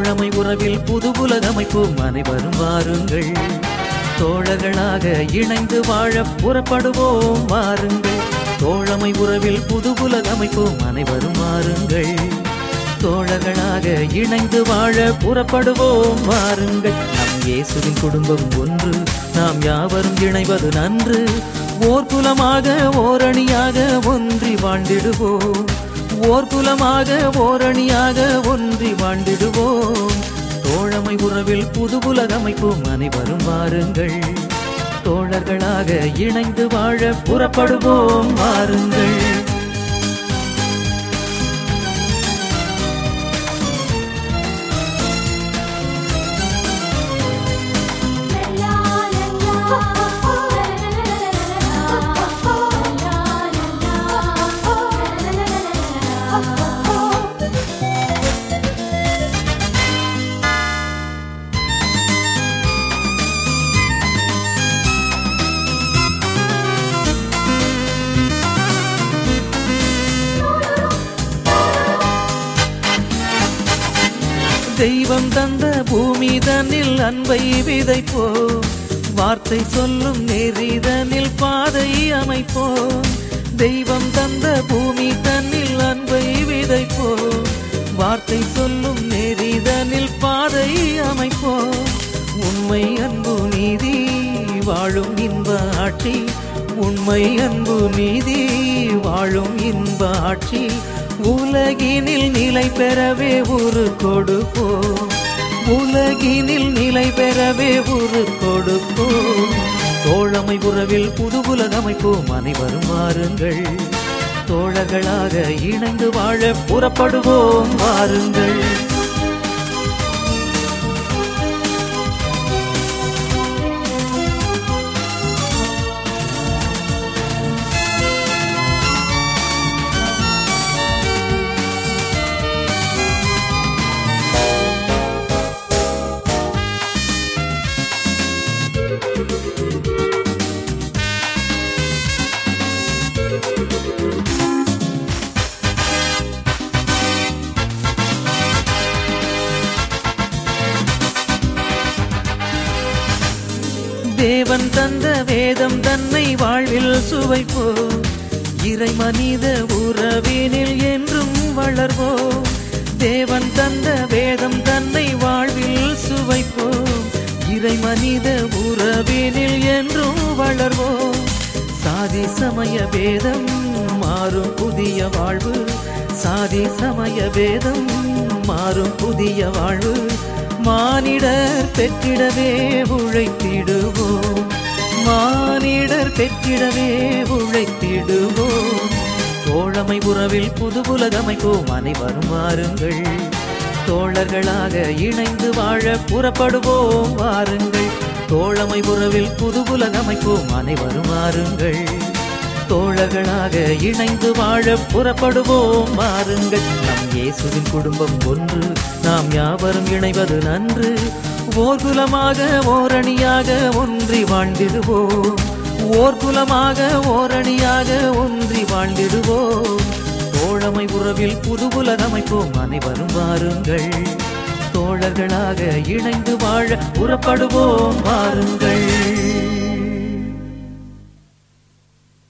தோழமை உறவில் புது உலகமைப்போம் அனைவரும் வாருங்கள். தோழர்களாக இணைந்து வாழ புறப்படுவோம் வாருங்கள். தோழமை உறவில் புது உலகமைப்போம் அனைவரும் வாருங்கள். தோழர்களாக இணைந்து வாழ புறப்படுவோம் வாருங்கள். நம் இயேசுவின் குடும்பம் ஒன்று, நாம் யாவரும் இணைவது நன்று. ஓர் குலமாக ஓரணியாக ஒன்றி வாழ்ந்திடுவோம். ஓர் குலமாக ஓரணியாக ஒன்றி வாழ்ந்திடுவோம். தோழமை உறவில் புது உலகமைப்போம் அனைவரும் வாருங்கள். தோழர்களாக இணைந்து வாழ புறப்படுவோம் வாருங்கள். தெய்வம் தந்த பூமி தன்னில் அன்பை விதைப்போம். வார்த்தை சொல்லும் நெறிதனில் பாதை அமைப்போம். தெய்வம் தந்த பூமி தன்னில் அன்பை விதைப்போம். வார்த்தை சொல்லும் நெறிதனில் பாதை அமைப்போம். உண்மை அன்பு நீதி வாழும் இன்ப ஆட்சி. உண்மை அன்பு நீதி வாழும் இன்ப ஆட்சி. உலகினில் நிலை பெறவே உரு கொடுப்போம். உலகினில் நிலை பெறவே உரு கொடுப்போம். தோழமை உறவில் புது உலகமைப்போம் அனைவரும் வாருங்கள். தோழர்களாக இணைந்து வாழ புறப்படுவோம் வாருங்கள். தேவன் தந்த வேதம் தன்னை வாழ்வில் சுவைப்போம். இறை மனித உறவினில் என்றும் வளர்வோம். தேவன் தந்த வேதம் தன்னை வாழ்வில் சுவைப்போம். இறை மனித உறவினில் என்றும் வளர்வோம். சாதி சமய வேதம் மாறும் புதிய வாழ்வு. சாதி சமய வேதம் மாறும் புதிய வாழ்வு. மானிடர் பெற்றிடவே உழைத்திடுவோம். மானிடர் பெற்றிடவே உழைத்திடுவோம். தோழமை உறவில் புது உலகமைப்போம் அனைவரும் வாருங்கள். தோழர்களாக இணைந்து வாழ புறப்படுவோம் வாருங்கள். தோழமை உறவில் புது உலகமைப்போம் அனைவரும் வாருங்கள். தோழர்களாக இணைந்து வாழ புறப்படுவோம் வாருங்கள். நம் இயேசுவின் குடும்பம் ஒன்று, நாம் யாவரும் இணைவது நன்று. ஓர் குலமாக ஓரணியாக ஒன்றி வாழ்ந்திடுவோம். ஓர் குலமாக ஓரணியாக ஒன்றி வாழ்ந்திடுவோம். தோழமை உறவில் புது உலகமைப்போம் அனைவரும் வாருங்கள். தோழர்களாக இணைந்து வாழ புறப்படுவோம் வாருங்கள்.